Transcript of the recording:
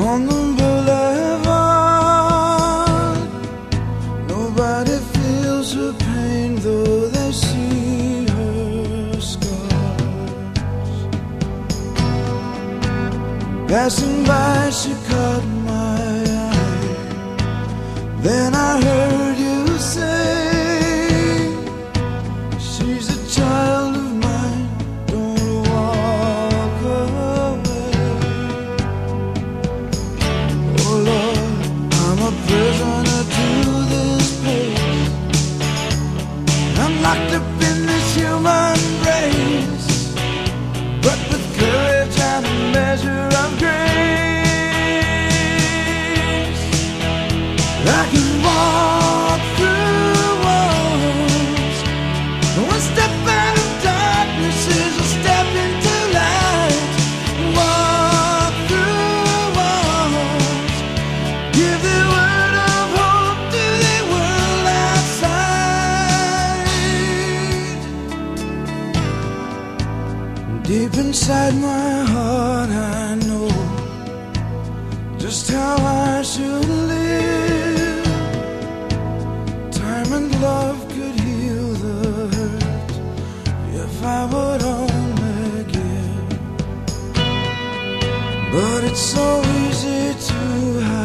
on the boulevard. Nobody feels her pain, though they see her scars. Passing by, she caught my eye. Then I heard you say, she's a child of mine, don't walk away. Oh Lord, I'm a prisoner to this place. I'm locked up in this human race, but with courage and a measure of grace, I can walk through walls. One step out of darkness is a step into light. Walk through walls, give the word of hope to the world outside. Deep inside my heart, I know just how I should live. Time and love could heal the hurt if I would only give. But it's so easy to hide.